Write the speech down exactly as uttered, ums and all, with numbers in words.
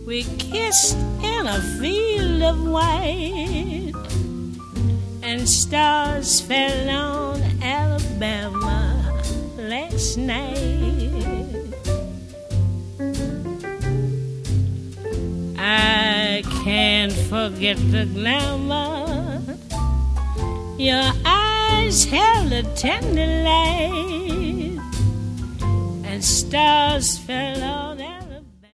We kissed in a field of white, and stars fell on Alabama last night. I can't forget the glamour. Your eyes held a tender light, and stars fell on